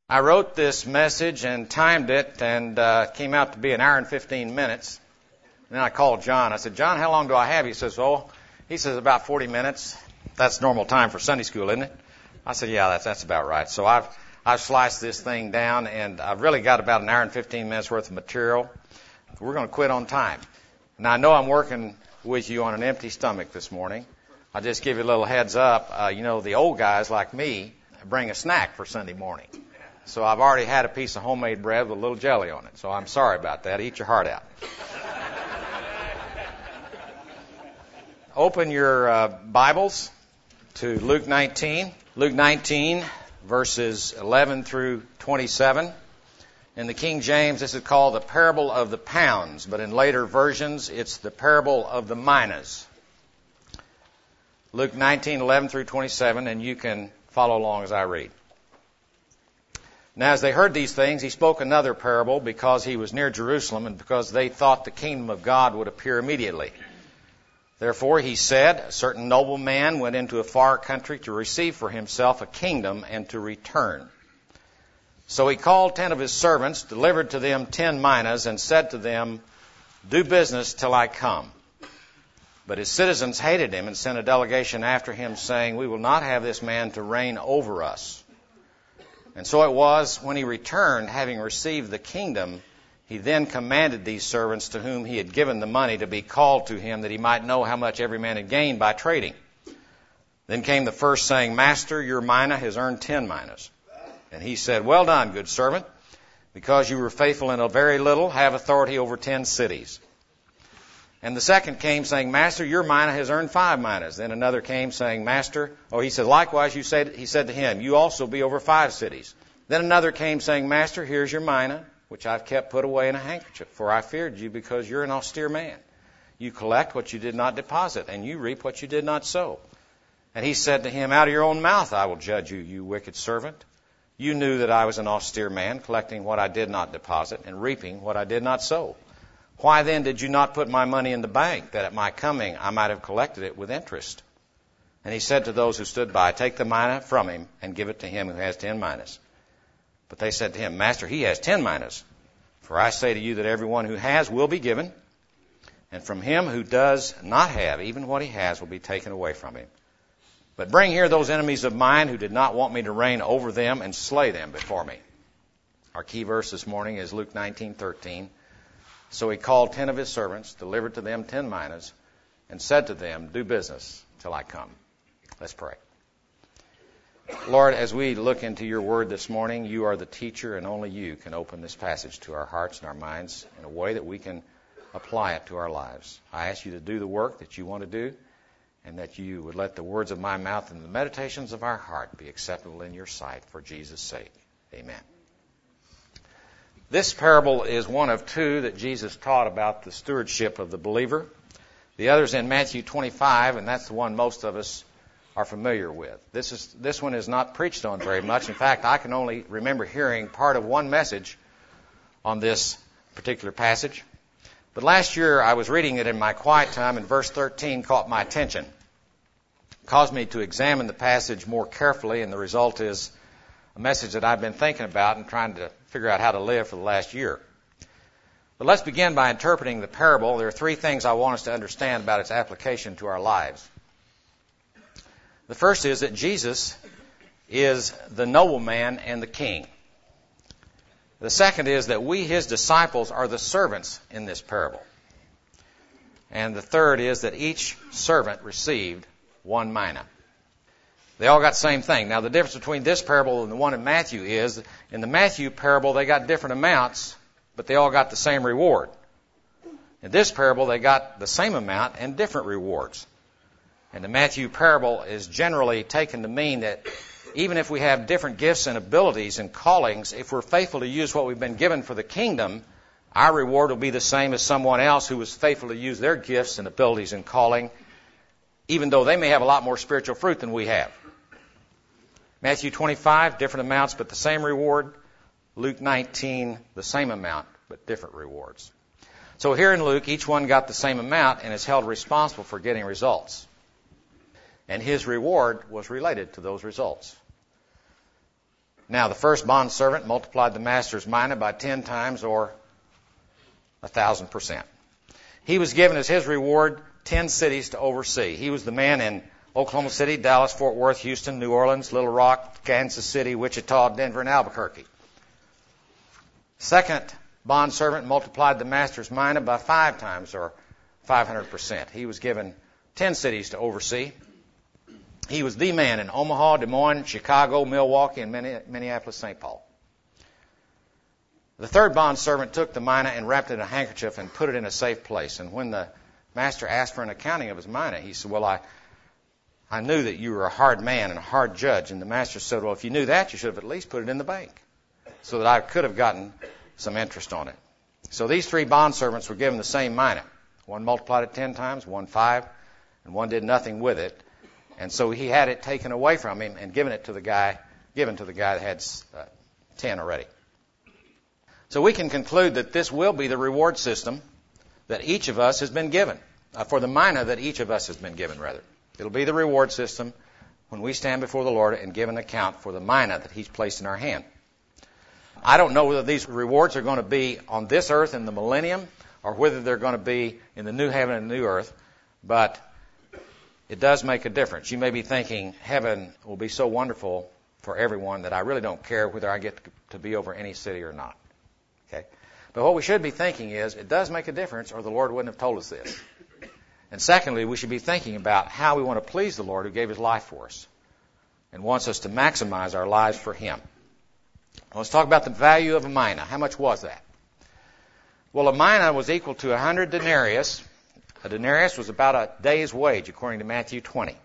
I wrote this message and timed it, and came out to be an hour and 15 minutes. And then I called John. I said, John, how long do I have? He says, about 40 minutes. That's normal time for Sunday school, isn't it? I said, yeah, that's about right. So I've sliced this thing down, and I've really got about an hour and 15 minutes worth of material. We're going to quit on time. Now, I know I'm working with you on an empty stomach this morning. I'll just give you a little heads up. The old guys like me bring a snack for Sunday morning. So I've already had a piece of homemade bread with a little jelly on it. So I'm sorry about that. Eat your heart out. Open your Bibles to Luke 19. Luke 19, verses 11 through 27. In the King James, this is called the parable of the pounds, but in later versions, it's the parable of the minas. Luke 19, 11 through 27, and you can follow along as I read. Now, as they heard these things, he spoke another parable because he was near Jerusalem and because they thought the kingdom of God would appear immediately. Therefore, he said, a certain noble man went into a far country to receive for himself a kingdom and to return. So he called 10 of his servants, delivered to them 10 minas, and said to them, do business till I come. But his citizens hated him and sent a delegation after him, saying, we will not have this man to reign over us. And so it was, when he returned, having received the kingdom, he then commanded these servants to whom he had given the money to be called to him, that he might know how much every man had gained by trading. Then came the first, saying, Master, your mina has earned 10 minas. And he said, well done, good servant, because you were faithful in a very little, have authority over 10 cities. And the second came, saying, Master, your mina has earned 5 minas. Then another came, saying, Master, he said, likewise, he said to him, you also be over 5 cities. Then another came, saying, Master, here's your mina, which I've kept put away in a handkerchief, for I feared you, because you're an austere man. You collect what you did not deposit, and you reap what you did not sow. And he said to him, out of your own mouth I will judge you, you wicked servant. You knew that I was an austere man, collecting what I did not deposit, and reaping what I did not sow. Why then did you not put my money in the bank, that at my coming I might have collected it with interest? And he said to those who stood by, take the mina from him, and give it to him who has 10 minas. But they said to him, Master, he has 10 minas. For I say to you that everyone who has will be given, and from him who does not have, even what he has will be taken away from him. But bring here those enemies of mine who did not want me to reign over them, and slay them before me. Our key verse this morning is Luke 19:13. So he called 10 of his servants, delivered to them 10 minas, and said to them, do business till I come. Let's pray. Lord, as we look into your word this morning, you are the teacher, and only you can open this passage to our hearts and our minds in a way that we can apply it to our lives. I ask you to do the work that you want to do, and that you would let the words of my mouth and the meditations of our heart be acceptable in your sight for Jesus' sake. Amen. This parable is one of 2 that Jesus taught about the stewardship of the believer. The other's in Matthew 25, and that's the one most of us are familiar with. This one is not preached on very much. In fact, I can only remember hearing part of one message on this particular passage. But last year I was reading it in my quiet time, and verse 13 caught my attention. It caused me to examine the passage more carefully, and the result is a message that I've been thinking about and trying to figure out how to live for the last year. But let's begin by interpreting the parable. There are 3 things I want us to understand about its application to our lives. The first is that Jesus is the nobleman and the king. The second is that we, his disciples, are the servants in this parable. And the third is that each servant received 1 mina. They all got the same thing. Now, the difference between this parable and the one in Matthew is, in the Matthew parable, they got different amounts, but they all got the same reward. In this parable, they got the same amount and different rewards. And the Matthew parable is generally taken to mean that even if we have different gifts and abilities and callings, if we're faithful to use what we've been given for the kingdom, our reward will be the same as someone else who was faithful to use their gifts and abilities and calling, even though they may have a lot more spiritual fruit than we have. Matthew 25, different amounts but the same reward. Luke 19, the same amount but different rewards. So here in Luke, each one got the same amount and is held responsible for getting results. And his reward was related to those results. Now, the first bondservant multiplied the master's mina by 10 times, or 1,000%. He was given as his reward 10 cities to oversee. He was the man in Oklahoma City, Dallas, Fort Worth, Houston, New Orleans, Little Rock, Kansas City, Wichita, Denver, and Albuquerque. Second bondservant multiplied the master's mina by 5 times, or 500%. He was given 10 cities to oversee. He was the man in Omaha, Des Moines, Chicago, Milwaukee, and Minneapolis, St. Paul. The third bondservant took the mina and wrapped it in a handkerchief and put it in a safe place. And when the master asked for an accounting of his mina, he said, well, I knew that you were a hard man and a hard judge. And the master said, well, if you knew that, you should have at least put it in the bank so that I could have gotten some interest on it. So these 3 bondservants were given the same mina. One multiplied it 10 times, one 5, and one did nothing with it. And so he had it taken away from him and given to the guy that had 10 already. So we can conclude that this will be the reward system that each of us has been given, for the mina that each of us has been given, rather. It'll be the reward system when we stand before the Lord and give an account for the mina that He's placed in our hand. I don't know whether these rewards are going to be on this earth in the millennium or whether they're going to be in the new heaven and new earth, but it does make a difference. You may be thinking heaven will be so wonderful for everyone that I really don't care whether I get to be over any city or not. Okay? But what we should be thinking is it does make a difference, or the Lord wouldn't have told us this. And secondly, we should be thinking about how we want to please the Lord who gave His life for us and wants us to maximize our lives for Him. Let's talk about the value of a mina. How much was that? Well, a mina was equal to 100 denarius. A denarius was about a day's wage, according to Matthew 20.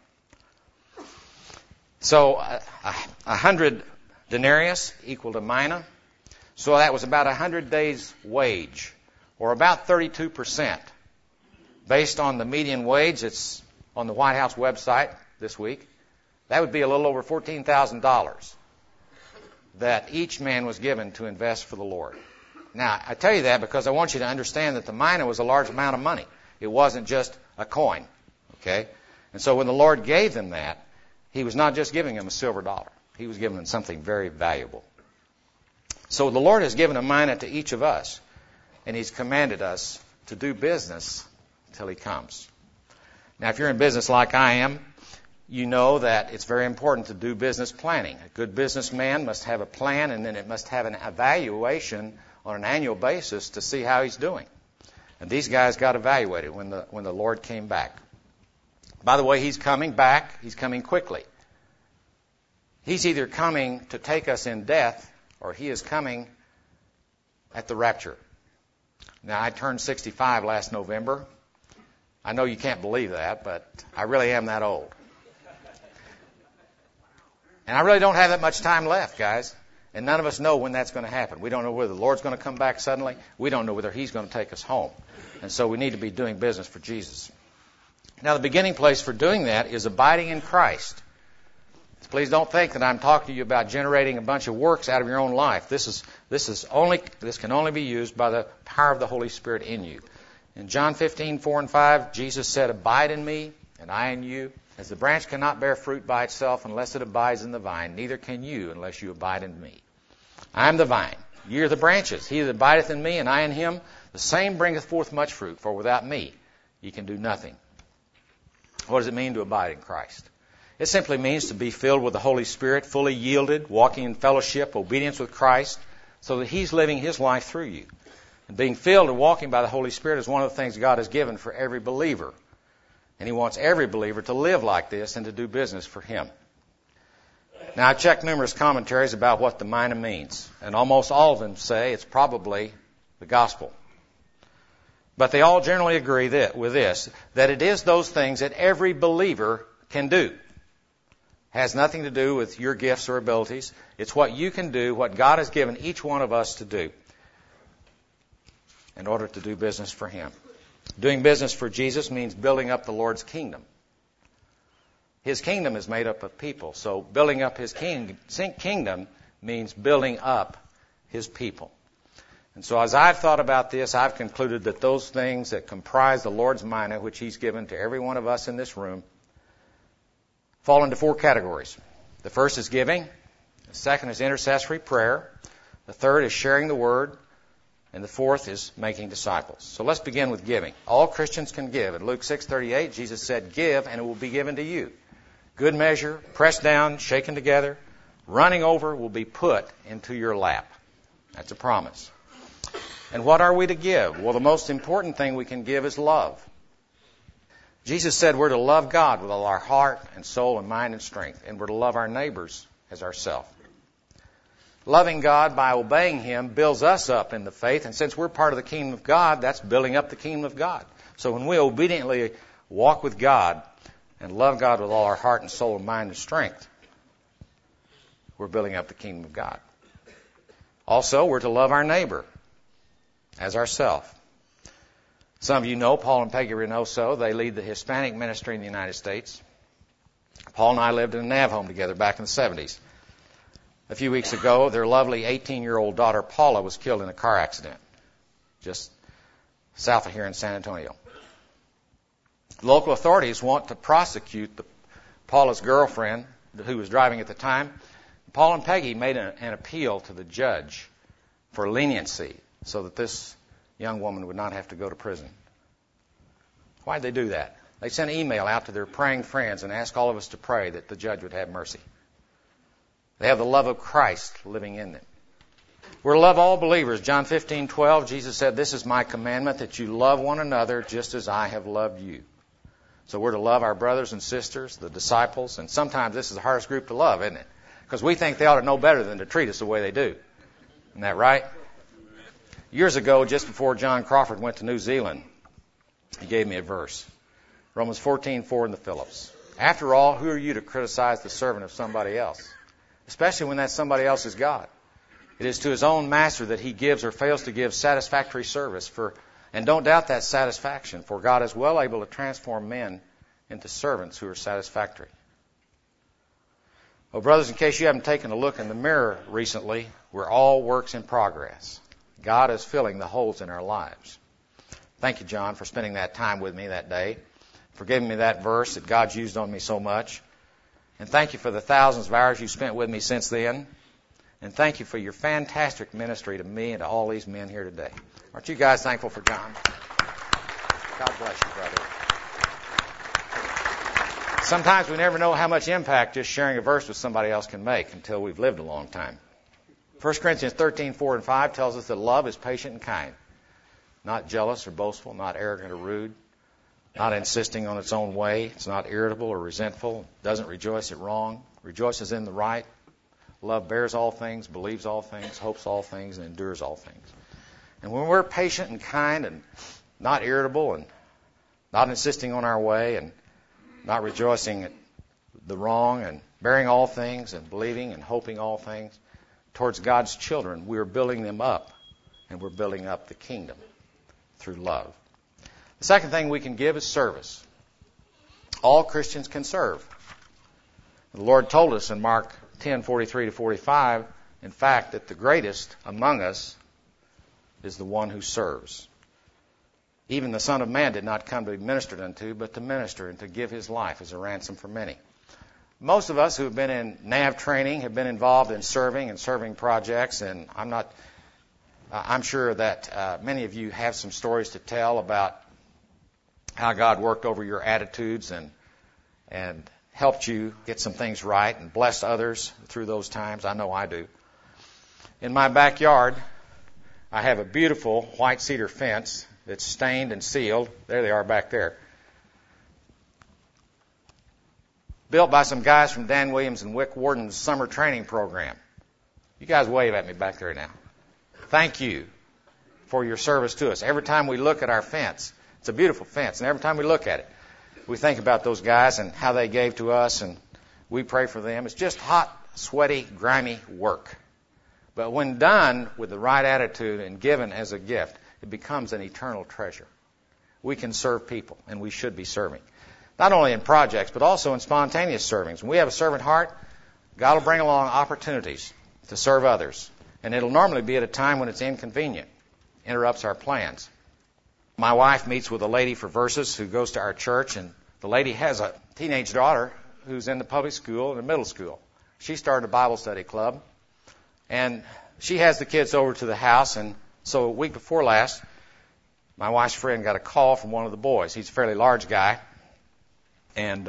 So 100 denarius equaled a mina. So that was about 100 days' wage, or about 32%. Based on the median wage that's on the White House website this week, that would be a little over $14,000 that each man was given to invest for the Lord. Now, I tell you that because I want you to understand that the mina was a large amount of money. It wasn't just a coin, okay? And so when the Lord gave them that, He was not just giving them a silver dollar. He was giving them something very valuable. So the Lord has given a mina to each of us, and He's commanded us to do business till He comes. Now, if you're in business like I am, you know that it's very important to do business planning. A good businessman must have a plan, and then it must have an evaluation on an annual basis to see how he's doing. And these guys got evaluated when the Lord came back. By the way, He's coming back. He's coming quickly. He's either coming to take us in death, or He is coming at the rapture. Now, I turned 65 last November. I know you can't believe that, but I really am that old. And I really don't have that much time left, guys. And none of us know when that's going to happen. We don't know whether the Lord's going to come back suddenly. We don't know whether He's going to take us home. And so we need to be doing business for Jesus. Now, the beginning place for doing that is abiding in Christ. Please don't think that I'm talking to you about generating a bunch of works out of your own life. This can only be used by the power of the Holy Spirit in you. In John 15:4-5, Jesus said, "Abide in me, and I in you. As the branch cannot bear fruit by itself unless it abides in the vine, neither can you unless you abide in me. I am the vine, ye are the branches. He that abideth in me, and I in him, the same bringeth forth much fruit. For without me, ye can do nothing." What does it mean to abide in Christ? It simply means to be filled with the Holy Spirit, fully yielded, walking in fellowship, obedience with Christ, so that He's living His life through you. And being filled and walking by the Holy Spirit is one of the things God has given for every believer. And He wants every believer to live like this and to do business for Him. Now, I've checked numerous commentaries about what the mina means, and almost all of them say it's probably the gospel. But they all generally agree with this, that it is those things that every believer can do. Has nothing to do with your gifts or abilities. It's what you can do, what God has given each one of us to do in order to do business for Him. Doing business for Jesus means building up the Lord's kingdom. His kingdom is made up of people, so building up His kingdom means building up His people. And so as I've thought about this, I've concluded that those things that comprise the Lord's mina, which He's given to every one of us in this room, fall into 4 categories. The first is giving, The second is intercessory prayer. The third is sharing the word. And the fourth is making disciples. So let's begin with giving. All Christians can give. In Luke 6:38, Jesus said, "Give, and it will be given to you. Good measure, pressed down, shaken together, running over, will be put into your lap." That's a promise. And what are we to give? Well, the most important thing we can give is love. Jesus said we're to love God with all our heart and soul and mind and strength, and we're to love our neighbors as ourselves. Loving God by obeying Him builds us up in the faith, and since we're part of the kingdom of God, that's building up the kingdom of God. So when we obediently walk with God and love God with all our heart and soul and mind and strength, we're building up the kingdom of God. Also, we're to love our neighbor as ourselves. Some of you know Paul and Peggy Reynoso. They lead the Hispanic ministry in the United States. Paul and I lived in a Nav home together back in the 70s. A few weeks ago, their lovely 18-year-old daughter, Paula, was killed in a car accident just south of here in San Antonio. Local authorities want to prosecute Paula's girlfriend, who was driving at the time. Paul and Peggy made an appeal to the judge for leniency so that this young woman would not have to go to prison. Why'd they do that? They sent an email out to their praying friends and asked all of us to pray that the judge would have mercy. They have the love of Christ living in them. We're to love all believers. John 15:12, Jesus said, "This is my commandment, that you love one another just as I have loved you." So we're to love our brothers and sisters, the disciples, and sometimes this is the hardest group to love, isn't it? Because we think they ought to know better than to treat us the way they do. Isn't that right? Years ago, just before John Crawford went to New Zealand, he gave me a verse. Romans 14:4 in the Phillips. "After all, who are you to criticize the servant of somebody else? Especially when that somebody else is God. It is to his own master that he gives or fails to give satisfactory service. And don't doubt that satisfaction, for God is well able to transform men into servants who are satisfactory." Well, brothers, in case you haven't taken a look in the mirror recently, we're all works in progress. God is filling the holes in our lives. Thank you, John, for spending that time with me that day, for giving me that verse that God's used on me so much. And thank you for the thousands of hours you've spent with me since then. And thank you for your fantastic ministry to me and to all these men here today. Aren't you guys thankful for John? God bless you, brother. Sometimes we never know how much impact just sharing a verse with somebody else can make until we've lived a long time. 1 Corinthians 13:4 and 5 tells us that love is patient and kind, not jealous or boastful, not arrogant or rude, not insisting on its own way. It's not irritable or resentful, doesn't rejoice at wrong, rejoices in the right. Love bears all things, believes all things, hopes all things, and endures all things. And when we're patient and kind and not irritable and not insisting on our way and not rejoicing at the wrong and bearing all things and believing and hoping all things towards God's children, we're building them up, and we're building up the kingdom through love. The second thing we can give is service. All Christians can serve. The Lord told us in Mark 10:43-45, in fact, that the greatest among us is the one who serves. Even the Son of Man did not come to be ministered unto, but to minister and to give his life as a ransom for many. Most of us who have been in NAV training have been involved in serving and serving projects, and I'm sure that many of you have some stories to tell about how God worked over your attitudes and helped you get some things right and blessed others through those times. I know I do. In my backyard, I have a beautiful white cedar fence that's stained and sealed. There they are back there. Built by some guys from Dan Williams and Wick Warden's summer training program. You guys wave at me back there now. Thank you for your service to us. Every time we look at our fence, it's a beautiful fence, and every time we look at it, we think about those guys and how they gave to us, and we pray for them. It's just hot, sweaty, grimy work. But when done with the right attitude and given as a gift, it becomes an eternal treasure. We can serve people, and we should be serving. Not only in projects, but also in spontaneous servings. When we have a servant heart, God will bring along opportunities to serve others. And it'll normally be at a time when it's inconvenient, interrupts our plans. My wife meets with a lady for Versus who goes to our church, and the lady has a teenage daughter who's in the public school and the middle school. she started a Bible study club. And she has the kids over to the house. And so a week before last, my wife's friend got a call from one of the boys. He's a fairly large guy. And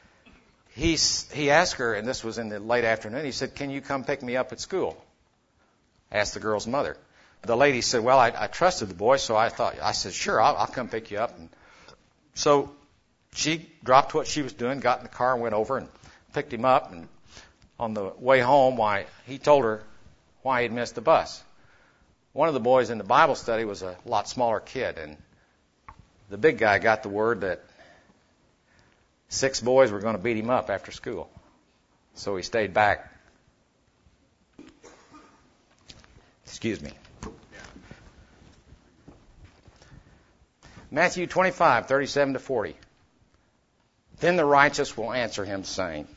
he asked her, and this was in the late afternoon, he said, "Can you come pick me up at school?" Asked the girl's mother. The lady said, "Well, I trusted the boy, so I said, sure, I'll come pick you up." And so she dropped what she was doing, got in the car and went over and picked him up. And on the way home, he told her why he'd missed the bus. One of the boys in the Bible study was a lot smaller kid, and the big guy got the word that 6 boys were going to beat him up after school. So he stayed back. Excuse me. Matthew 25:37-40. Then the righteous will answer him, saying,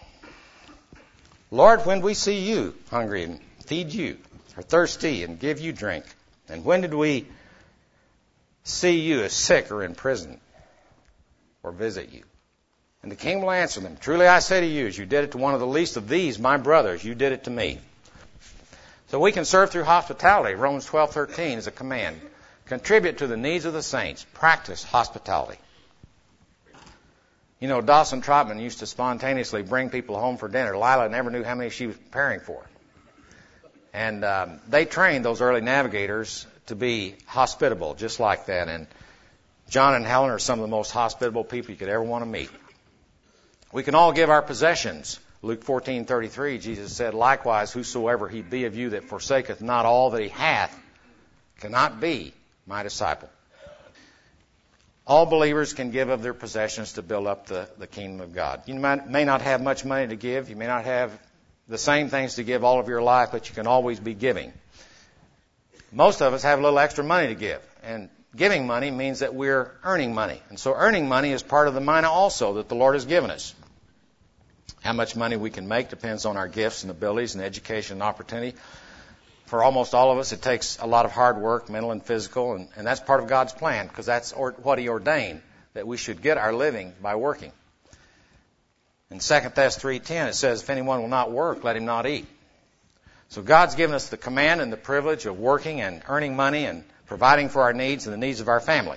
"Lord, when did we see you hungry and feed you, or thirsty and give you drink? And when did we see you as sick or in prison or visit you?" And the king will answer them, "Truly I say to you, as you did it to one of the least of these, my brothers, you did it to me." So we can serve through hospitality. Romans 12:13 is a command. Contribute to the needs of the saints. Practice hospitality. You know, Dawson Trotman used to spontaneously bring people home for dinner. Lila never knew how many she was preparing for. And they trained those early navigators to be hospitable, just like that. And John and Helen are some of the most hospitable people you could ever want to meet. We can all give our possessions. Luke 14:33, Jesus said, "Likewise, whosoever he be of you that forsaketh not all that he hath cannot be my disciple." All believers can give of their possessions to build up the kingdom of God. You may not have much money to give. You may not have the same things to give all of your life, but you can always be giving. Most of us have a little extra money to give. And giving money means that we're earning money. And so earning money is part of the mina also that the Lord has given us. How much money we can make depends on our gifts and abilities and education and opportunity. For almost all of us, it takes a lot of hard work, mental and physical, and that's part of God's plan, because that's what He ordained, that we should get our living by working. In 2 Thess 3:10, it says, "If anyone will not work, let him not eat." So God's given us the command and the privilege of working and earning money and providing for our needs and the needs of our family.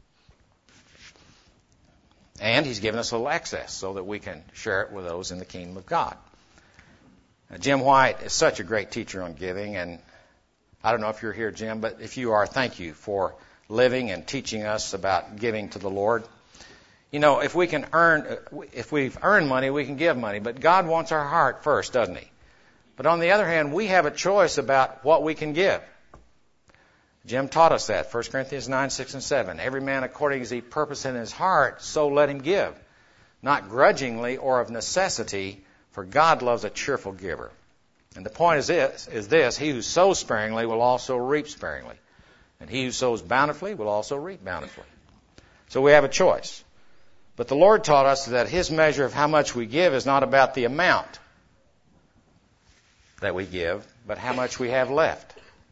And He's given us a little excess so that we can share it with those in the kingdom of God. Now, Jim White is such a great teacher on giving, and I don't know if you're here, Jim, but if you are, thank you for living and teaching us about giving to the Lord. You know, if we've earned money, we can give money, but God wants our heart first, doesn't He? But on the other hand, we have a choice about what we can give. Jim taught us that, 1 Corinthians 9:6-7. Every man according as he purpose in his heart, so let him give, not grudgingly or of necessity, for God loves a cheerful giver. And the point is this, he who sows sparingly will also reap sparingly, and he who sows bountifully will also reap bountifully. So we have a choice. But the Lord taught us that His measure of how much we give is not about the amount that we give, but how much we have left.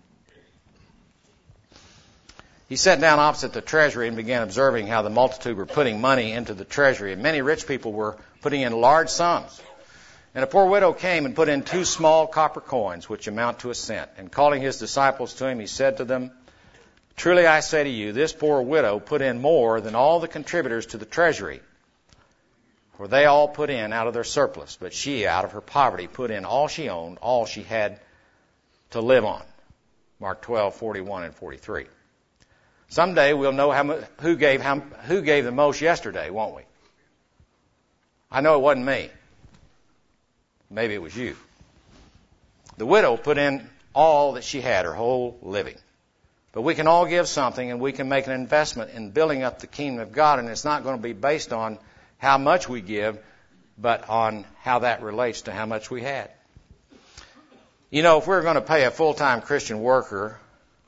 He sat down opposite the treasury and began observing how the multitude were putting money into the treasury, and many rich people were putting in large sums. And a poor widow came and put in 2 small copper coins, which amount to a cent. And calling His disciples to Him, He said to them, "Truly I say to you, this poor widow put in more than all the contributors to the treasury. For they all put in out of their surplus, but she, out of her poverty, put in all she owned, all she had to live on." Mark 12:41-43. Someday we'll know who gave the most yesterday, won't we? I know it wasn't me. Maybe it was you. The widow put in all that she had, her whole living. But we can all give something, and we can make an investment in building up the kingdom of God, and it's not going to be based on how much we give, but on how that relates to how much we had. You know, if we're going to pay a full-time Christian worker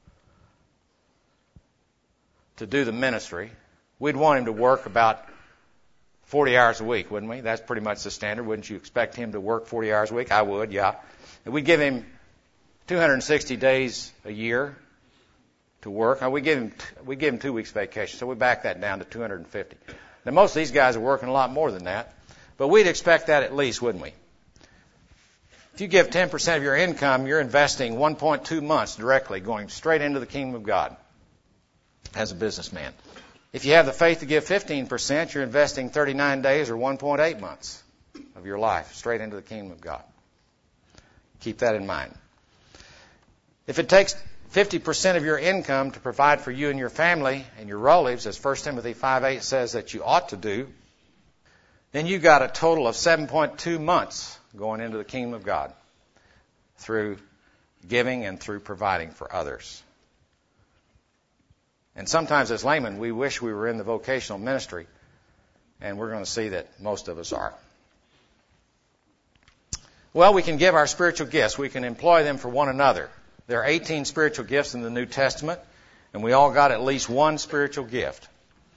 to do the ministry, we'd want him to work about 40 hours a week, wouldn't we? That's pretty much the standard. Wouldn't you expect him to work 40 hours a week? I would, yeah. And we'd give him 260 days a year to work. We give him 2 weeks vacation, so we back that down to 250. Now, most of these guys are working a lot more than that, but we'd expect that at least, wouldn't we? If you give 10% of your income, you're investing 1.2 months directly going straight into the kingdom of God as a businessman. If you have the faith to give 15%, you're investing 39 days or 1.8 months of your life straight into the kingdom of God. Keep that in mind. If it takes 50% of your income to provide for you and your family and your relatives, as 1 Timothy 5:8 says that you ought to do, then you've got a total of 7.2 months going into the kingdom of God through giving and through providing for others. And sometimes as laymen, we wish we were in the vocational ministry, and we're going to see that most of us are. Well, we can give our spiritual gifts. We can employ them for one another. There are 18 spiritual gifts in the New Testament, and we all got at least one spiritual gift.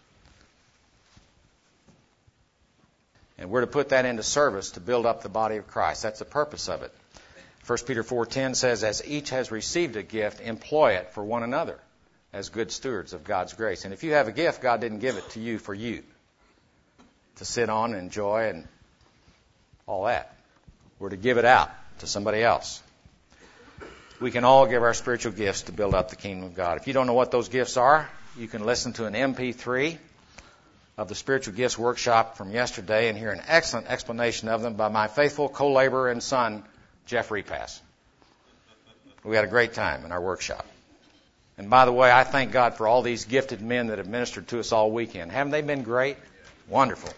And we're to put that into service to build up the body of Christ. That's the purpose of it. 1 Peter 4:10 says, as each has received a gift, employ it for one another as good stewards of God's grace. And if you have a gift, God didn't give it to you for you to sit on and enjoy and all that. We're to give it out to somebody else. We can all give our spiritual gifts to build up the kingdom of God. If you don't know what those gifts are, you can listen to an MP3 of the Spiritual Gifts Workshop from yesterday and hear an excellent explanation of them by my faithful co-laborer and son, Jeff Repass. We had a great time in our workshop. And by the way, I thank God for all these gifted men that have ministered to us all weekend. Haven't they been great? Wonderful.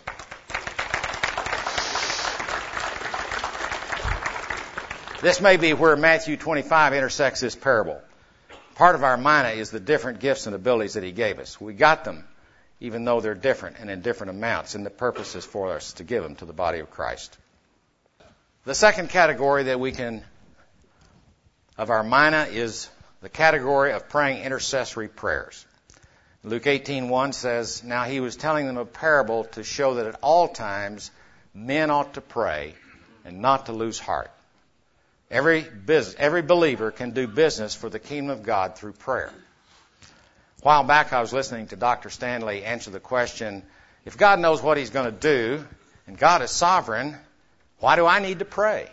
This may be where Matthew 25 intersects this parable. Part of our mina is the different gifts and abilities that he gave us. We got them, even though they're different and in different amounts, and the purpose is for us to give them to the body of Christ. The second category that we can, of our mina, is the category of praying intercessory prayers. Luke 18:1 says, now he was telling them a parable to show that at all times men ought to pray and not to lose heart. Every believer can do business for the kingdom of God through prayer. A while back I was listening to Dr. Stanley answer the question, if God knows what he's going to do and God is sovereign, why do I need to pray?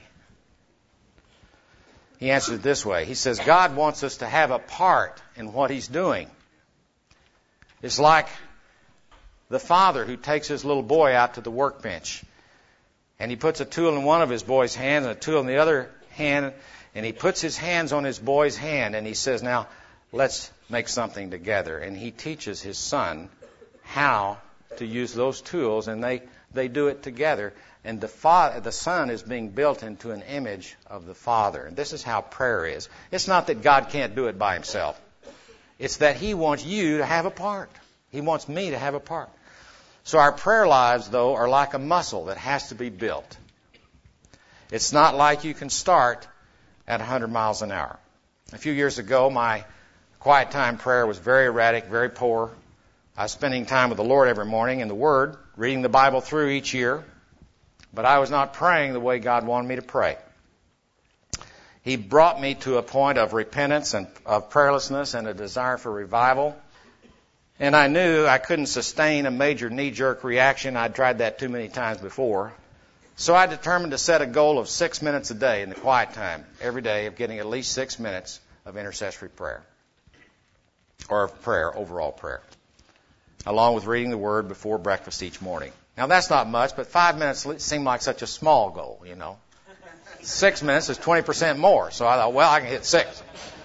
He answered it this way. He says, God wants us to have a part in what he's doing. It's like the father who takes his little boy out to the workbench and he puts a tool in one of his boy's hands and a tool in the other hand, and he puts his hands on his boy's hand and he says, now let's make something together. And he teaches his son how to use those tools, and they do it together. And the son is being built into an image of the Father. And this is how prayer is. It's not that God can't do it by himself. It's that he wants you to have a part. He wants me to have a part. So our prayer lives, though, are like a muscle that has to be built. It's not like you can start at 100 miles an hour. A few years ago, my quiet time prayer was very erratic, very poor. I was spending time with the Lord every morning in the Word, reading the Bible through each year, but I was not praying the way God wanted me to pray. He brought me to a point of repentance and of prayerlessness and a desire for revival. And I knew I couldn't sustain a major knee-jerk reaction. I'd tried that too many times before. So I determined to set a goal of 6 minutes a day in the quiet time, every day, of getting at least 6 minutes of intercessory prayer, or prayer, overall prayer, along with reading the Word before breakfast each morning. Now, that's not much, but 5 minutes seemed like such a small goal, you know. 6 minutes is 20% more, so I thought, well, I can hit 6.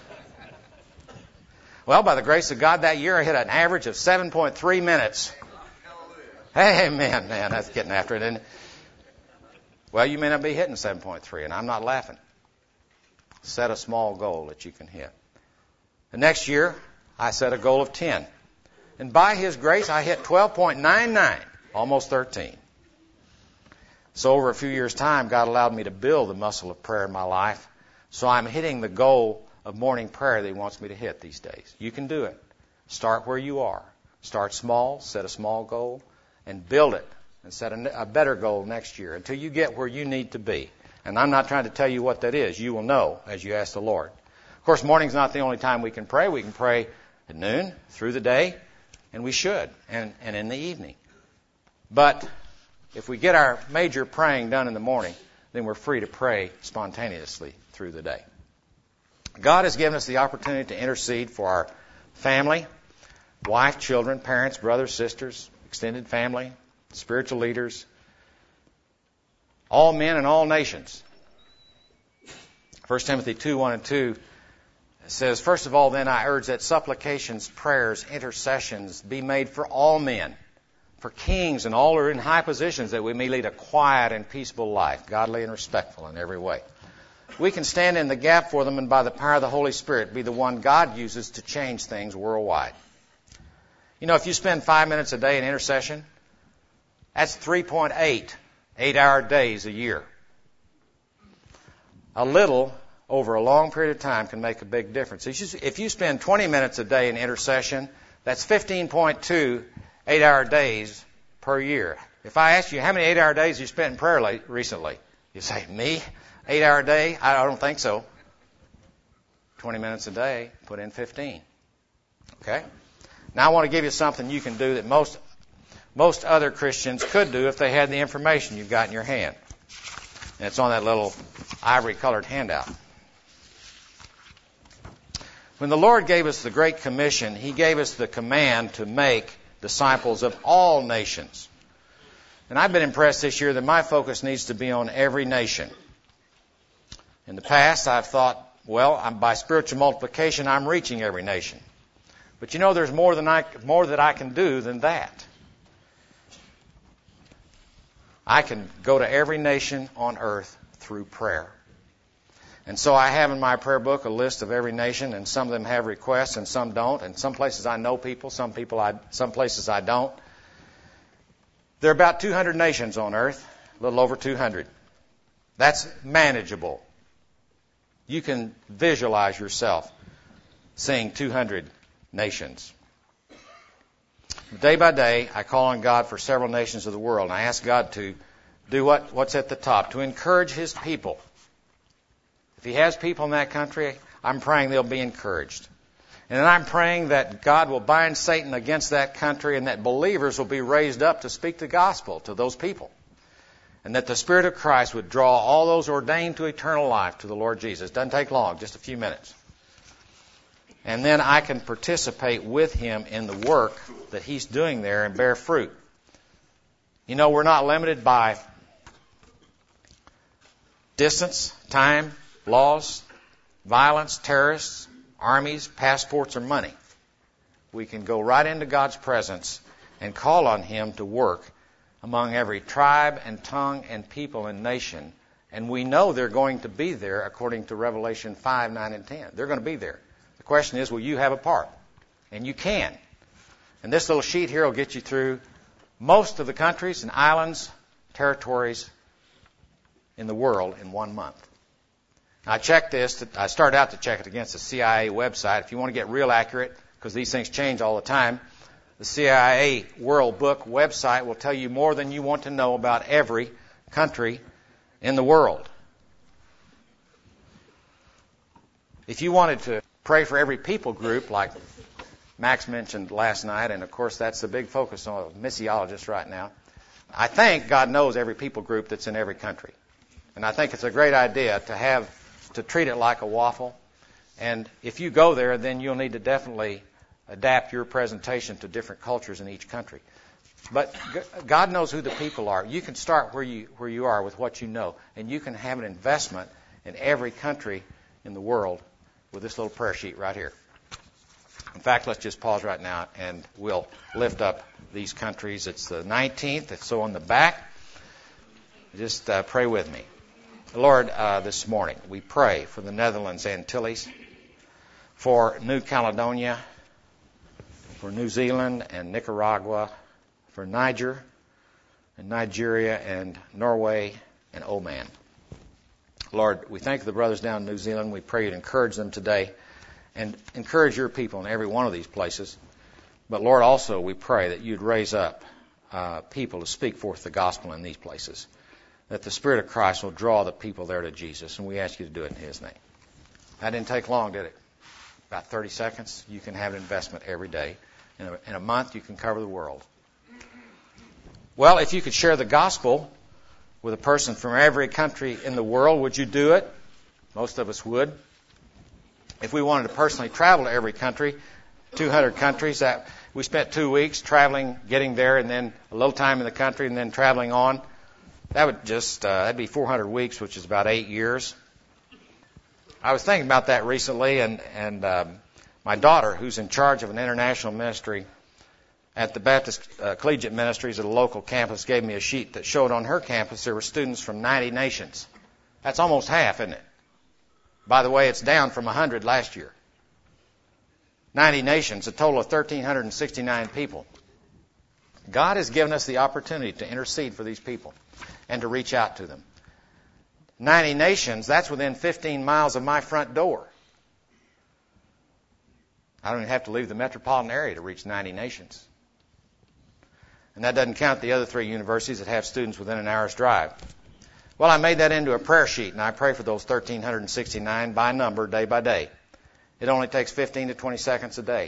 Well, by the grace of God, that year I hit an average of 7.3 minutes. Amen, man, that's getting after it, isn't it? Well, you may not be hitting 7.3, and I'm not laughing. Set a small goal that you can hit. The next year, I set a goal of 10. And by His grace, I hit 12.99, almost 13. So over a few years' time, God allowed me to build the muscle of prayer in my life. So I'm hitting the goal of morning prayer that He wants me to hit these days. You can do it. Start where you are. Start small, set a small goal, and build it. And set a better goal next year until you get where you need to be. And I'm not trying to tell you what that is. You will know as you ask the Lord. Of course, morning's not the only time we can pray. We can pray at noon, through the day, and we should, and in the evening. But if we get our major praying done in the morning, then we're free to pray spontaneously through the day. God has given us the opportunity to intercede for our family, wife, children, parents, brothers, sisters, extended family, spiritual leaders, all men and all nations. 1 Timothy 2:1-2 says, "First of all, then, I urge that supplications, prayers, intercessions be made for all men, for kings and all who are in high positions, that we may lead a quiet and peaceable life, godly and respectful in every way." We can stand in the gap for them and by the power of the Holy Spirit be the one God uses to change things worldwide. You know, if you spend 5 minutes a day in intercession, that's 3.8 8-hour days a year. A little over a long period of time can make a big difference. If you spend 20 minutes a day in intercession, that's 15.2 8-hour days per year. If I ask you how many 8-hour days you spent in prayer recently, you say, me? 8-hour day? I don't think so. 20 minutes a day, put in 15. Okay? Now I want to give you something you can do that most other Christians could do if they had the information you've got in your hand. And it's on that little ivory-colored handout. When the Lord gave us the Great Commission, He gave us the command to make disciples of all nations. And I've been impressed this year that my focus needs to be on every nation. In the past, I've thought, well, by spiritual multiplication, I'm reaching every nation. But you know, there's more that I can do than that. I can go to every nation on earth through prayer. And so I have in my prayer book a list of every nation, and some of them have requests and some don't. And some places I know people, some places I don't. There are about 200 nations on earth, a little over 200. That's manageable. You can visualize yourself seeing 200 nations. Day by day, I call on God for several nations of the world, and I ask God to do what's at the top, to encourage His people. If He has people in that country, I'm praying they'll be encouraged. And then I'm praying that God will bind Satan against that country and that believers will be raised up to speak the gospel to those people. And that the Spirit of Christ would draw all those ordained to eternal life to the Lord Jesus. Doesn't take long, just a few minutes. And then I can participate with Him in the work that He's doing there and bear fruit. You know, we're not limited by distance, time, laws, violence, terrorists, armies, passports, or money. We can go right into God's presence and call on Him to work among every tribe and tongue and people and nation. And we know they're going to be there according to Revelation 5, 9, and 10. They're going to be there. The question is, will you have a part? And you can. And this little sheet here will get you through most of the countries and islands, territories in the world in 1 month. I checked this. I started out to check it against the CIA website. If you want to get real accurate, because these things change all the time, the CIA World Book website will tell you more than you want to know about every country in the world. If you wanted to pray for every people group, like Max mentioned last night, and of course that's the big focus on missiologists right now, I think God knows every people group that's in every country. And I think it's a great idea to treat it like a waffle. And if you go there, then you'll need to definitely adapt your presentation to different cultures in each country. But God knows who the people are. You can start where you are with what you know, and you can have an investment in every country in the world with this little prayer sheet right here. In fact, let's just pause right now, and we'll lift up these countries. It's the 19th. It's so on the back. Just pray with me. Lord, this morning we pray for the Netherlands Antilles, for New Caledonia, for New Zealand and Nicaragua, for Niger and Nigeria and Norway and Oman. Lord, we thank the brothers down in New Zealand. We pray you'd encourage them today and encourage your people in every one of these places. But Lord, also we pray that you'd raise up people to speak forth the gospel in these places, that the Spirit of Christ will draw the people there to Jesus, and we ask you to do it in His name. That didn't take long, did it? About 30 seconds. You can have an investment every day. In a month, you can cover the world. Well, if you could share the gospel with a person from every country in the world. Would you do it? Most of us would. If we wanted to personally travel to every country, 200 countries, that we spent 2 weeks traveling, getting there, and then a little time in the country, and then traveling on. That would just, that'd be 400 weeks, which is about 8 years. I was thinking about that recently, and my daughter, who's in charge of an international ministry at the Baptist Collegiate Ministries at a local campus, gave me a sheet that showed on her campus there were students from 90 nations. That's almost half, isn't it? By the way, it's down from 100 last year. 90 nations, a total of 1,369 people. God has given us the opportunity to intercede for these people and to reach out to them. 90 nations, that's within 15 miles of my front door. I don't even have to leave the metropolitan area to reach 90 nations. And that doesn't count the other 3 universities that have students within an hour's drive. Well, I made that into a prayer sheet, and I pray for those 1,369 by number, day by day. It only takes 15 to 20 seconds a day.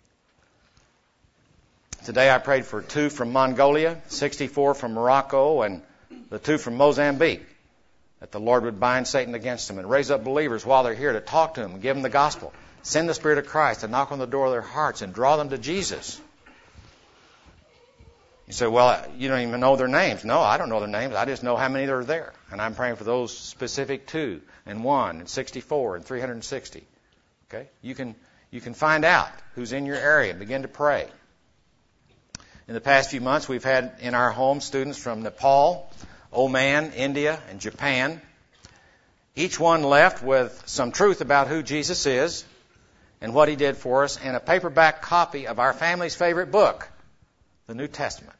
Today I prayed for 2 from Mongolia, 64 from Morocco, and the 2 from Mozambique, that the Lord would bind Satan against them and raise up believers while they're here to talk to them and give them the gospel. Send the Spirit of Christ to knock on the door of their hearts and draw them to Jesus. You say, well, you don't even know their names. No, I don't know their names. I just know how many are there. And I'm praying for those specific 2 and 1 and 64 and 360. Okay? You can find out who's in your area and begin to pray. In the past few months, we've had in our home students from Nepal, Oman, India, and Japan. Each one left with some truth about who Jesus is and what He did for us, and a paperback copy of our family's favorite book, the New Testament.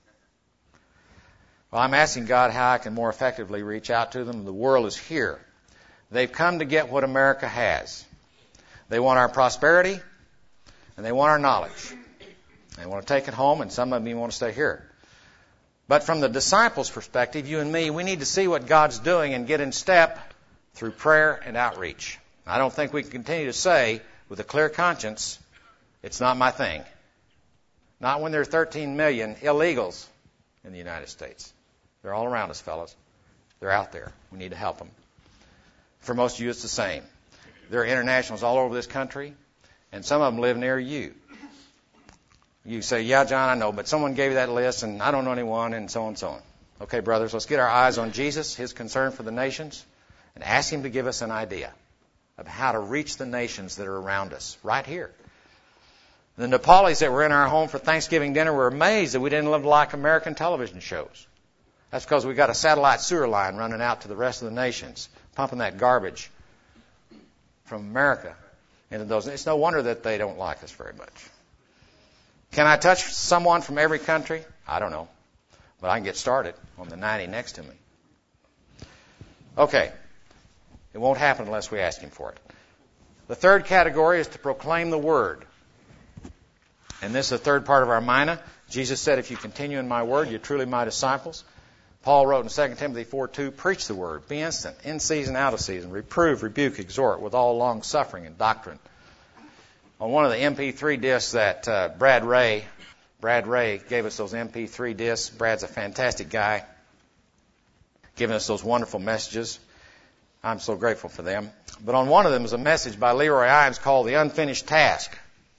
Well, I'm asking God how I can more effectively reach out to them. The world is here. They've come to get what America has. They want our prosperity, and they want our knowledge. They want to take it home, and some of them even want to stay here. But from the disciples' perspective, you and me, we need to see what God's doing and get in step through prayer and outreach. I don't think we can continue to say with a clear conscience, it's not my thing. Not when there are 13 million illegals in the United States. They're all around us, fellas. They're out there. We need to help them. For most of you, it's the same. There are internationals all over this country, and some of them live near you. You say, yeah, John, I know, but someone gave you that list, and I don't know anyone, and so on and so on. Okay, brothers, let's get our eyes on Jesus, His concern for the nations, and ask Him to give us an idea of how to reach the nations that are around us, right here. The Nepalis that were in our home for Thanksgiving dinner were amazed that we didn't live like American television shows. That's because we got a satellite sewer line running out to the rest of the nations, pumping that garbage from America into those. It's no wonder that they don't like us very much. Can I touch someone from every country? I don't know. But I can get started on the 90 next to me. Okay. It won't happen unless we ask Him for it. The third category is to proclaim the Word. And this is the third part of our mina. Jesus said, if you continue in my word, you're truly my disciples. Paul wrote in 2 Timothy 4:2, preach the word, be instant, in season, out of season, reprove, rebuke, exhort, with all long suffering and doctrine. On one of the MP3 discs that Brad Ray gave us those MP3 discs. Brad's a fantastic guy, giving us those wonderful messages. I'm so grateful for them. But on one of them is a message by Leroy Ives called The Unfinished Task.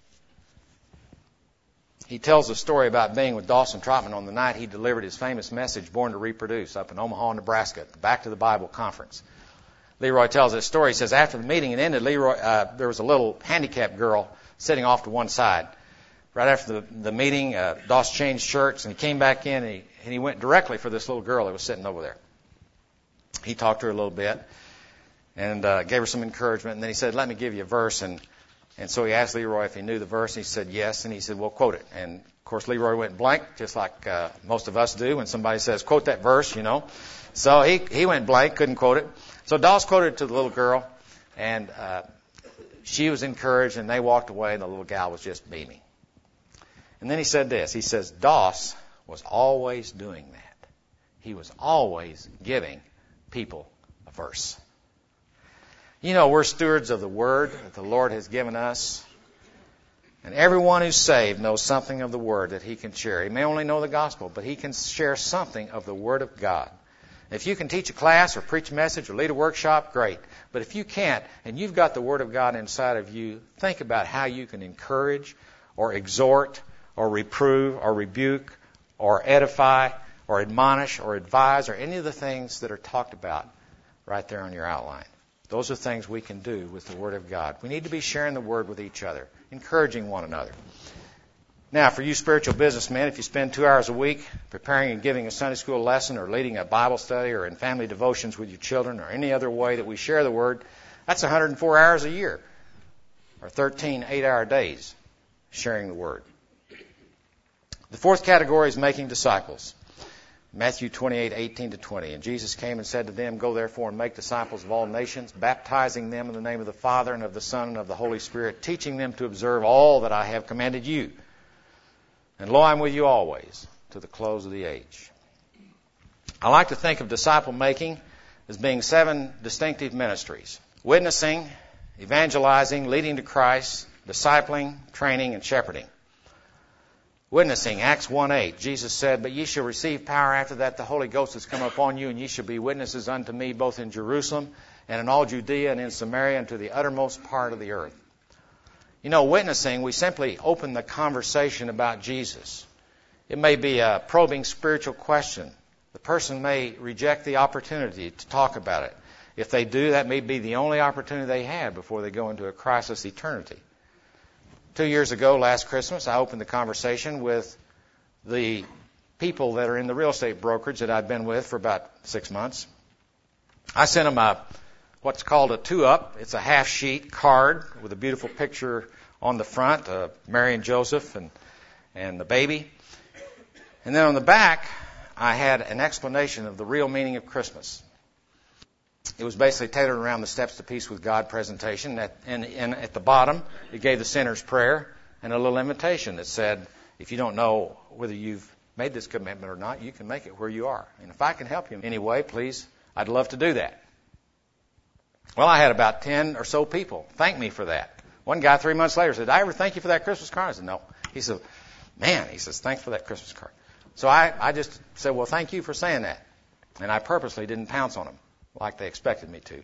He tells a story about being with Dawson Trotman on the night he delivered his famous message, Born to Reproduce, up in Omaha, Nebraska, at the Back to the Bible conference. Leroy tells this story. He says, after the meeting had ended, there was a little handicapped girl sitting off to one side. Right after the meeting, Dawson changed shirts, and he came back in, and he went directly for this little girl that was sitting over there. He talked to her a little bit and gave her some encouragement, and then he said, let me give you a verse, and so he asked Leroy if he knew the verse, and he said yes, and he said, well, quote it. And, of course, Leroy went blank, just like most of us do when somebody says, quote that verse, you know. So he went blank, couldn't quote it. So Doss quoted it to the little girl, and she was encouraged, and they walked away, and the little gal was just beaming. And then he said this. He says, Doss was always doing that. He was always giving people a verse. You know, we're stewards of the Word that the Lord has given us. And everyone who's saved knows something of the Word that he can share. He may only know the gospel, but he can share something of the Word of God. If you can teach a class or preach a message or lead a workshop, great. But if you can't, and you've got the Word of God inside of you, think about how you can encourage or exhort or reprove or rebuke or edify or admonish or advise or any of the things that are talked about right there on your outline. Those are things we can do with the Word of God. We need to be sharing the Word with each other, encouraging one another. Now, for you spiritual businessmen, if you spend 2 hours a week preparing and giving a Sunday school lesson or leading a Bible study or in family devotions with your children or any other way that we share the Word, that's 104 hours a year or 13 8-hour days sharing the Word. The fourth category is making disciples. Matthew 28:18-20. And Jesus came and said to them, Go therefore and make disciples of all nations, baptizing them in the name of the Father and of the Son and of the Holy Spirit, teaching them to observe all that I have commanded you. And lo, I'm with you always, to the close of the age. I like to think of disciple making as being 7 distinctive ministries: witnessing, evangelizing, leading to Christ, discipling, training, and shepherding. Witnessing, Acts 1:8, Jesus said, But ye shall receive power after that the Holy Ghost has come upon you, and ye shall be witnesses unto me both in Jerusalem and in all Judea and in Samaria and to the uttermost part of the earth. You know, witnessing, we simply open the conversation about Jesus. It may be a probing spiritual question. The person may reject the opportunity to talk about it. If they do, that may be the only opportunity they have before they go into a crisis eternity. 2 years ago, last Christmas, I opened the conversation with the people that are in the real estate brokerage that I've been with for about 6 months. I sent them what's called a 2-up. It's a half-sheet card with a beautiful picture on the front of Mary and Joseph and the baby. And then on the back, I had an explanation of the real meaning of Christmas. It was basically tailored around the Steps to Peace with God presentation. And at the bottom, it gave the sinner's prayer and a little invitation that said, if you don't know whether you've made this commitment or not, you can make it where you are. And if I can help you in any way, please, I'd love to do that. Well, I had about 10 or so people thank me for that. One guy 3 months later said, Did I ever thank you for that Christmas card? I said, no. He said, thanks for that Christmas card. So I just said, well, thank you for saying that. And I purposely didn't pounce on them like they expected me to.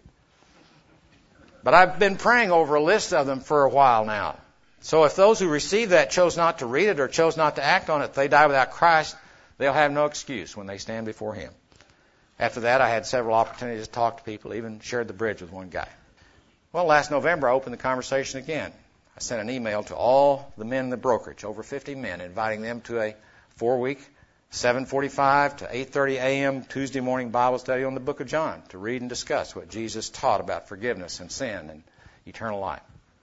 But I've been praying over a list of them for a while now. So if those who received that chose not to read it or chose not to act on it, they die without Christ, they'll have no excuse when they stand before Him. After that, I had several opportunities to talk to people, even shared the bridge with one guy. Well, last November, I opened the conversation again. I sent an email to all the men in the brokerage, over 50 men, inviting them to a 4-week, 7:45 to 8:30 a.m. Tuesday morning Bible study on the book of John to read and discuss what Jesus taught about forgiveness and sin and eternal life.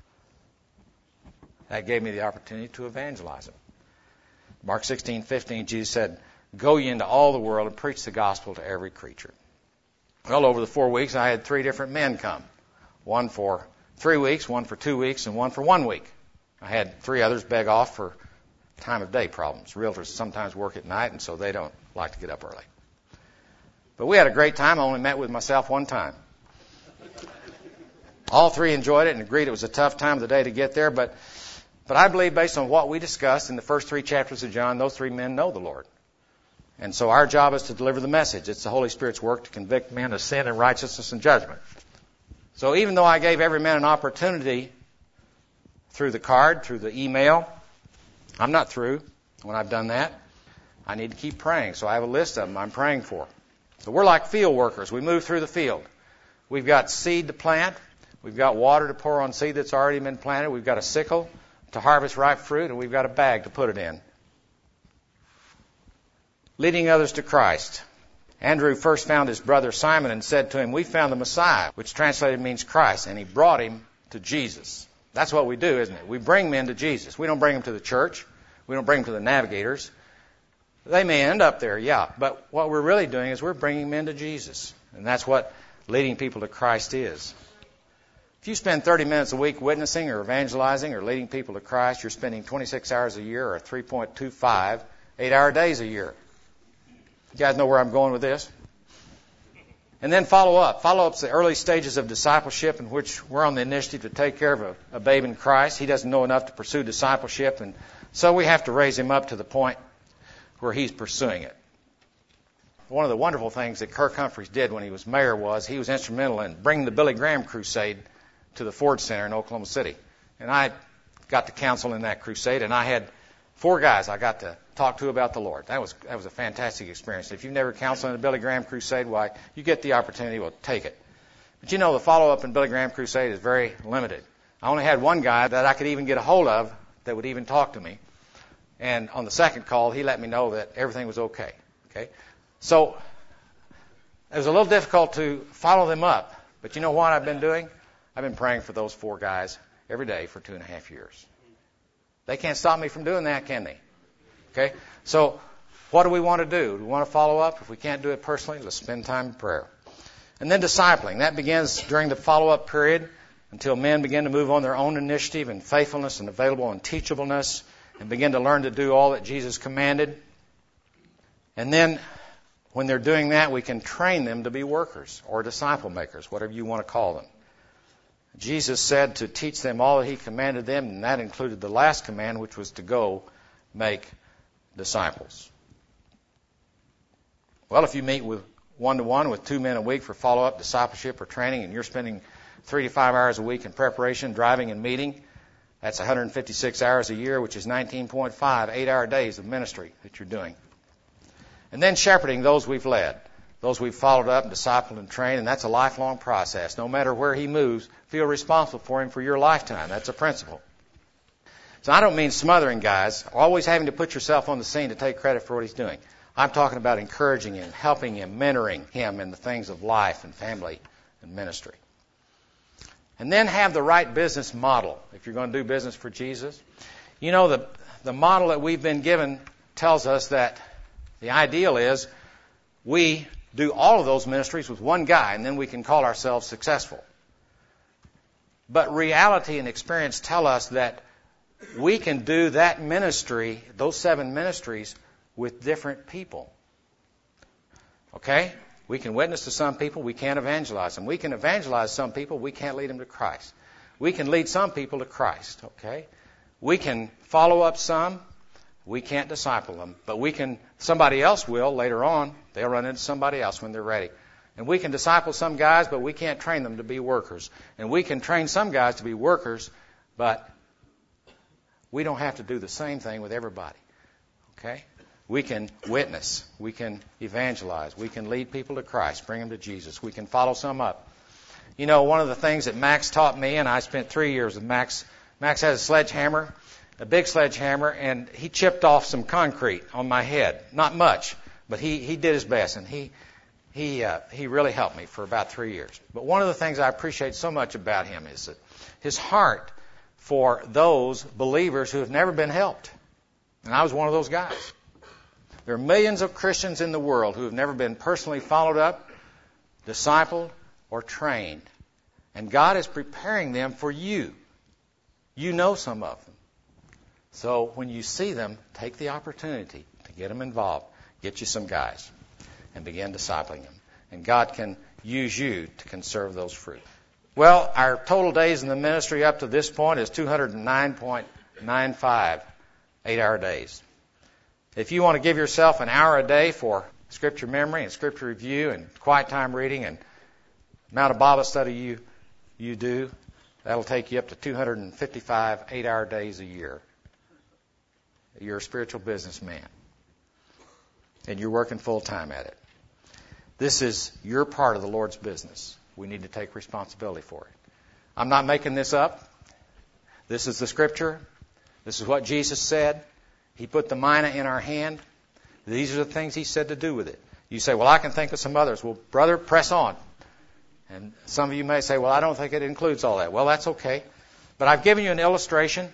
That gave me the opportunity to evangelize them. Mark 16:15, Jesus said, Go ye into all the world and preach the gospel to every creature. Well, over the 4 weeks, I had 3 different men come. One for 3 weeks, one for 2 weeks, and one for 1 week. I had 3 others beg off for time of day problems. Realtors sometimes work at night, and so they don't like to get up early. But we had a great time. I only met with myself 1 time. All 3 enjoyed it and agreed it was a tough time of the day to get there, but I believe based on what we discussed in the first 3 chapters of John, those 3 men know the Lord. And so our job is to deliver the message. It's the Holy Spirit's work to convict men of sin and righteousness and judgment. So even though I gave every man an opportunity through the card, through the email, I'm not through when I've done that. I need to keep praying. So I have a list of them I'm praying for. So we're like field workers. We move through the field. We've got seed to plant. We've got water to pour on seed that's already been planted. We've got a sickle to harvest ripe fruit, and we've got a bag to put it in. Leading others to Christ. Andrew first found his brother Simon and said to him, We found the Messiah, which translated means Christ, and he brought him to Jesus. That's what we do, isn't it? We bring men to Jesus. We don't bring them to the church. We don't bring them to the navigators. They may end up there, yeah, but what we're really doing is we're bringing men to Jesus, and that's what leading people to Christ is. If you spend 30 minutes a week witnessing or evangelizing or leading people to Christ, you're spending 26 hours a year or 3.25 8-hour days a year. You guys know where I'm going with this? And then follow up. Follow-up's the early stages of discipleship in which we're on the initiative to take care of a babe in Christ. He doesn't know enough to pursue discipleship, and so we have to raise him up to the point where he's pursuing it. one of the wonderful things that Kirk Humphreys did when he was mayor was he was instrumental in bringing the Billy Graham crusade to the Ford Center in Oklahoma City. And I got to counsel in that crusade, and I had 4 guys I got to talk to about the Lord. That was a fantastic experience. If you've never counseled in a Billy Graham crusade, why, you get the opportunity, well, take it. But you know, the follow-up in Billy Graham crusade is very limited. I only had one guy that I could even get a hold of that would even talk to me. And on the second call, he let me know that everything was okay. Okay? So it was a little difficult to follow them up. But you know what I've been doing? I've been praying for those 4 guys every day for 2.5 years. They can't stop me from doing that, can they? Okay? So what do we want to do? Do we want to follow up? If we can't do it personally, let's spend time in prayer. And then discipling. That begins during the follow-up period until men begin to move on their own initiative and faithfulness and available and teachableness and begin to learn to do all that Jesus commanded. And then when they're doing that, we can train them to be workers or disciple makers, whatever you want to call them. Jesus said to teach them all that he commanded them, and that included the last command, which was to go make disciples. Well, if you meet with 1-to-1 with 2 men a week for follow-up discipleship or training, and you're spending 3 to 5 hours a week in preparation, driving, and meeting, that's 156 hours a year, which is 19.5 8-hour days of ministry that you're doing. And then shepherding those we've led, those we've followed up, discipled, and trained, and that's a lifelong process. No matter where he moves, feel responsible for him for your lifetime. That's a principle. So I don't mean smothering guys, always having to put yourself on the scene to take credit for what he's doing. I'm talking about encouraging him, helping him, mentoring him in the things of life and family and ministry. And then have the right business model if you're going to do business for Jesus. You know, the model that we've been given tells us that the ideal is we do all of those ministries with one guy, and then we can call ourselves successful. But reality and experience tell us that we can do that ministry, those 7 ministries, with different people. Okay? We can witness to some people, we can't evangelize them. We can evangelize some people, we can't lead them to Christ. We can lead some people to Christ, okay? We can follow up some, we can't disciple them. But we can, somebody else will later on. They'll run into somebody else when they're ready. And we can disciple some guys, but we can't train them to be workers. And we can train some guys to be workers, but we don't have to do the same thing with everybody, okay? We can witness. We can evangelize. We can lead people to Christ, bring them to Jesus. We can follow some up. You know, one of the things that Max taught me, and I spent 3 years with Max. Max had a sledgehammer, a big sledgehammer, and he chipped off some concrete on my head. Not much, but he did his best, and he really helped me for about 3 years. But one of the things I appreciate so much about him is that his heart for those believers who have never been helped. And I was one of those guys. There are millions of Christians in the world who have never been personally followed up, discipled, or trained. And God is preparing them for you. You know some of them. So when you see them, take the opportunity to get them involved. Get you some guys and begin discipling them. And God can use you to conserve those fruit. Well, our total days in the ministry up to this point is 209.95 8-hour days. If you want to give yourself an hour a day for Scripture memory and Scripture review and quiet time reading and amount of Bible study you do, that'll take you up to 255 8-hour days a year. You're a spiritual businessman. And you're working full time at it. This is your part of the Lord's business. We need to take responsibility for it. I'm not making this up. This is the Scripture. This is what Jesus said. He put the mina in our hand. These are the things He said to do with it. You say, well, I can think of some others. Well, brother, press on. And some of you may say, well, I don't think it includes all that. Well, that's okay. But I've given you an illustration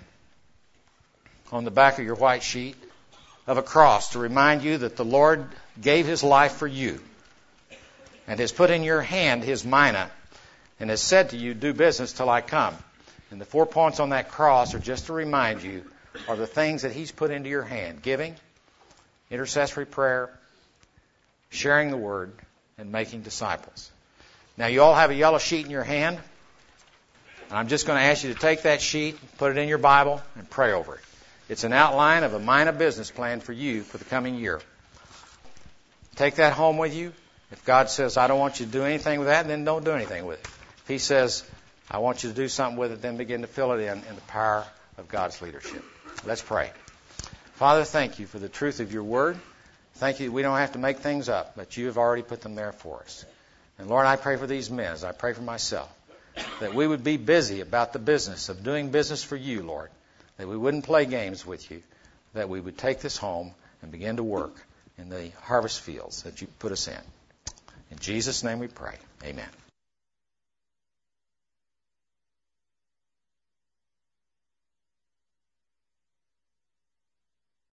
on the back of your white sheet of a cross to remind you that the Lord gave His life for you and has put in your hand His mina and has said to you, do business till I come. And the 4 points on that cross are just to remind you are the things that He's put into your hand. Giving, intercessory prayer, sharing the Word, and making disciples. Now, you all have a yellow sheet in your hand. And I'm just going to ask you to take that sheet, put it in your Bible, and pray over it. It's an outline of a mina business plan for you for the coming year. take that home with you. If God says, I don't want you to do anything with that, then don't do anything with it. If He says, I want you to do something with it, then begin to fill it in the power of God's leadership. Let's pray. Father, thank you for the truth of your word. Thank you that we don't have to make things up, but you have already put them there for us. And Lord, I pray for these men as I pray for myself, that we would be busy about the business of doing business for you, Lord, that we wouldn't play games with you, that we would take this home and begin to work in the harvest fields that you put us in. In Jesus' name we pray. Amen.